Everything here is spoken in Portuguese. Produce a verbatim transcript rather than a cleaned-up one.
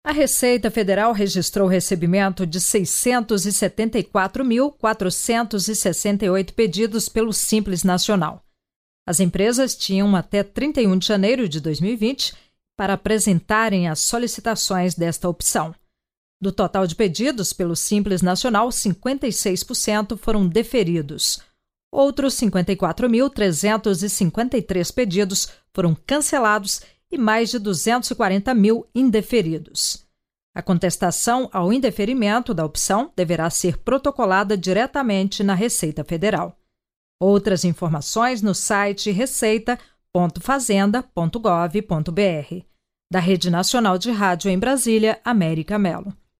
A Receita Federal registrou o recebimento de seiscentos e setenta e quatro mil, quatrocentos e sessenta e oito pedidos pelo Simples Nacional. As empresas tinham até trinta e um de janeiro de dois mil e vinte para apresentarem as solicitações desta opção. Do total de pedidos pelo Simples Nacional, cinquenta e seis por cento foram deferidos. Outros cinquenta e quatro mil, trezentos e cinquenta e três pedidos foram cancelados e mais de duzentos e quarenta mil indeferidos. A contestação ao indeferimento da opção deverá ser protocolada diretamente na Receita Federal. Outras informações no site receita ponto fazenda ponto gov ponto br. Da Rede Nacional de Rádio em Brasília, América Melo.